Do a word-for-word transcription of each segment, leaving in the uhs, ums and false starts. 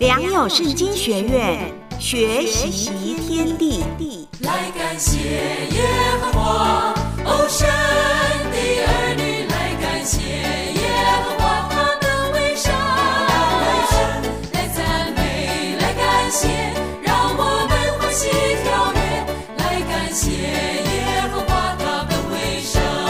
良友圣经学院，学习天地。 来感谢耶和华，哦，神的儿女来感谢耶和华，他的为善，来赞美，来感谢，让我们欢喜跳跃，来感谢耶和华，他的为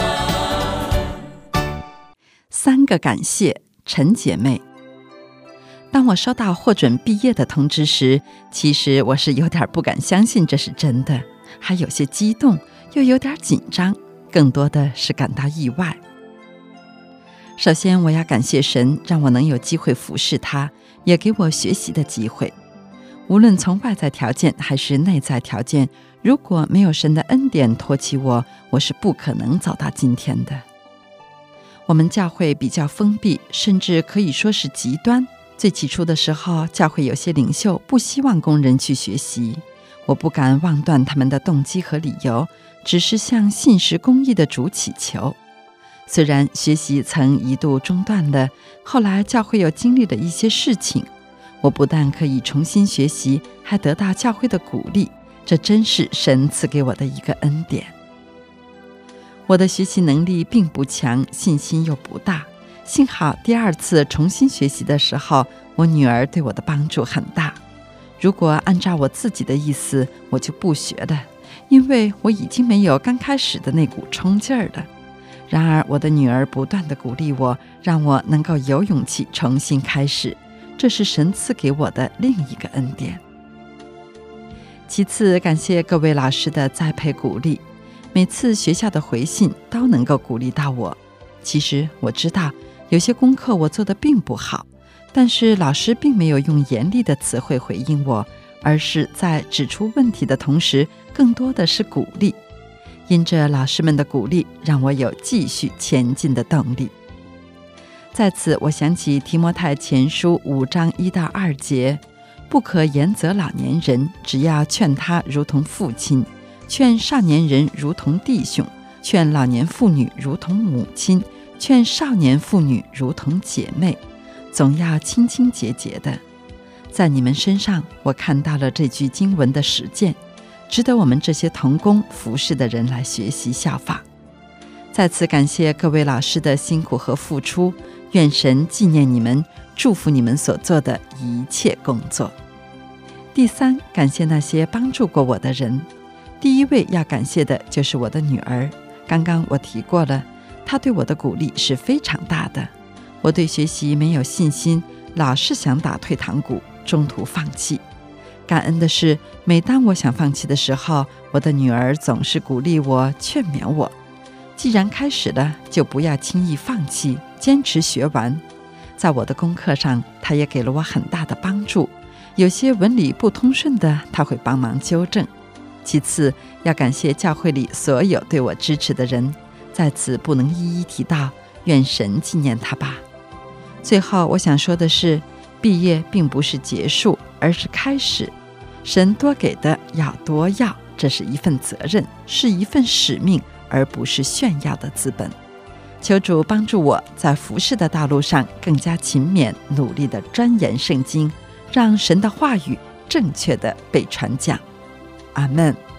善。 三个感谢，陈姐妹。当我收到获准毕业的通知时，其实我是有点不敢相信这是真的，还有些激动，又有点紧张，更多的是感到意外。首先，我要感谢神，让我能有机会服侍他，也给我学习的机会。无论从外在条件还是内在条件，如果没有神的恩典托起我，我是不可能走到今天的。我们教会比较封闭，甚至可以说是极端。最起初的时候，教会有些领袖不希望工人去学习，我不敢妄断他们的动机和理由，只是向信实公义的主祈求。虽然学习曾一度中断了，后来教会又经历了一些事情，我不但可以重新学习，还得到教会的鼓励，这真是神赐给我的一个恩典。我的学习能力并不强，信心又不大，幸好第二次重新学习的时候，我女儿对我的帮助很大。如果按照我自己的意思，我就不学了，因为我已经没有刚开始的那股冲劲儿了。然而我的女儿不断地鼓励我，让我能够有勇气重新开始，这是神赐给我的另一个恩典。其次，感谢各位老师的栽培鼓励，每次学校的回信都能够鼓励到我。其实我知道有些功课我做得并不好，但是老师并没有用严厉的词汇回应我，而是在指出问题的同时，更多的是鼓励。因着老师们的鼓励，让我有继续前进的动力。在此，我想起提摩太前书五章一到二节，不可严责老年人，只要劝他如同父亲，劝少年人如同弟兄，劝老年妇女如同母亲，劝少年妇女如同姐妹，总要清清洁洁的。在你们身上，我看到了这句经文的实践，值得我们这些同工服侍的人来学习效法。再次感谢各位老师的辛苦和付出，愿神纪念你们，祝福你们所做的一切工作。第三，感谢那些帮助过我的人。第一位要感谢的就是我的女儿，刚刚我提过了，她对我的鼓励是非常大的。我对学习没有信心，老是想打退堂鼓，中途放弃。感恩的是，每当我想放弃的时候，我的女儿总是鼓励我，劝勉我。既然开始了，就不要轻易放弃，坚持学完。在我的功课上，她也给了我很大的帮助，有些文理不通顺的，她会帮忙纠正。其次，要感谢教会里所有对我支持的人，在此不能一一提到，愿神纪念他吧。最后我想说的是，毕业并不是结束，而是开始。神多给的要多要，这是一份责任，是一份使命，而不是炫耀的资本。求主帮助我在服侍的道路上更加勤勉努力地钻研圣经，让神的话语正确地被传讲。阿们。